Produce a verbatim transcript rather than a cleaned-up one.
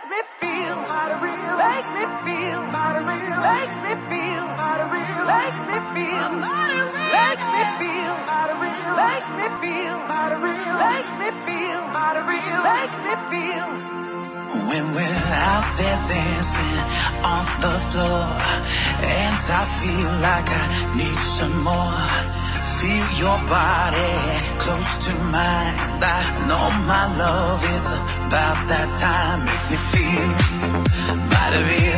Make me feel how to real. Make me feel how to real. Make me feel how to real. Make me feel how to real. Make me feel how to real. Make me feel how to real. Make me feel how to real. Make me feel. When we're out there dancing on the floor, and I feel like I need some more. Feel your body close to mine. I know my love is about that time. Make me feel mighty real.